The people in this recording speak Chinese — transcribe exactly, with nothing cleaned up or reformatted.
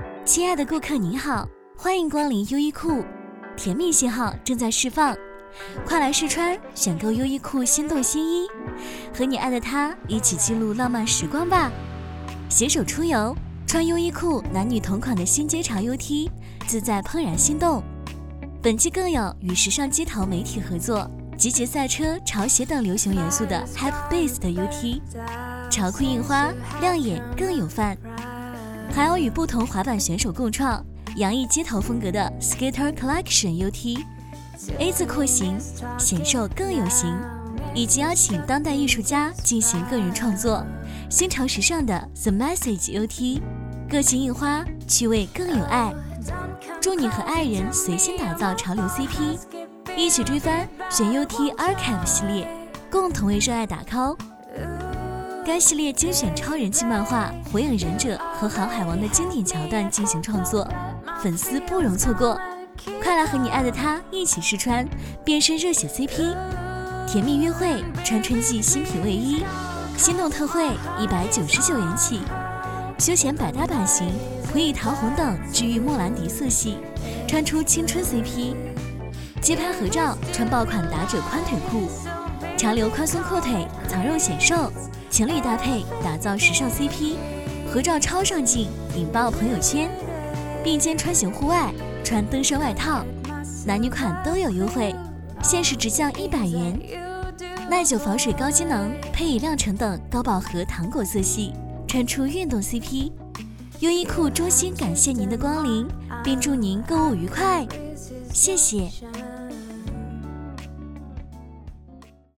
亲爱的顾客您好，欢迎光临优衣库，甜蜜信号正在释放，快来试穿选购优衣库心动新衣，和你爱的他一起记录浪漫时光吧。携手出游，穿优衣库男女同款的新街潮 U T， 自在怦然心动。本季更有与时尚街头媒体合作，集结赛车、潮鞋等流行元素的 Hype Base 的 U T， 潮酷印花，亮眼更有范。还有与不同滑板选手共创，洋溢街头风格的 Skater Collection U T，A 字廓形，显瘦更有型，以及邀请当代艺术家进行个人创作，新潮时尚的 The Message U T， 个性印花，趣味更有爱。祝你和爱人随心打造潮流 C P， 一起追番选 U T Archive 系列，共同为热爱打 call。该系列精选超人气漫画《火影忍者》和《航海王》的经典桥段进行创作，粉丝不容错过。快来和你爱的他一起试穿，变身热血 C P， 甜蜜约会穿春季新品卫衣，心动特惠一百九十九元起，休闲百搭版型普以桃红等治愈莫兰迪色系，穿出青春 C P。 街拍合照穿爆款打褶宽腿裤，潮流宽松阔腿藏肉显瘦，情侣搭配打造时尚 C P， 合照超上镜引爆朋友圈。并肩穿行户外穿登山外套，男女款都有优惠，限时直降一百元。耐久防水高机能配以亮橙等高饱和糖果色系，穿出运动 C P。 优衣库衷心感谢您的光临，并祝您购物愉快，谢谢。